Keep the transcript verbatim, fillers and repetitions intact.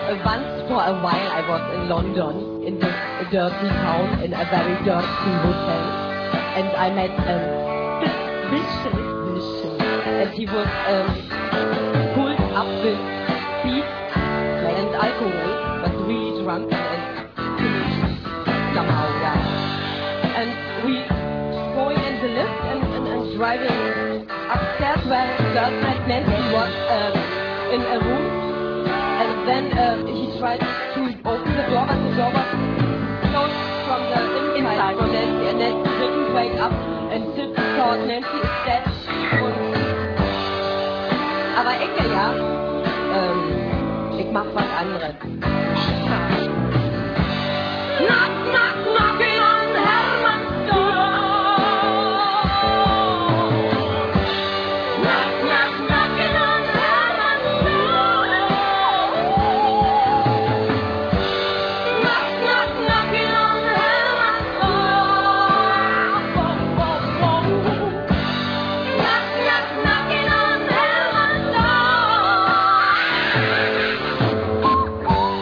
once for a while I was in London, in this dirty town, in a very dirty hotel, and I met um, Bishop, Bishop, and he was um, pulled up with speed and alcohol, was really drunk and finished somehow, yeah. And we going in the lift and, and, and driving upstairs where girls night Nancy was um, in a room. And then uh, he tried to open the door, but the door was closed from the inside, inside. From Nancy, and Nancy didn't wake up and Sid thought Nancy is dead. Und aber Ecke, ja, ähm, ich mach was anderes.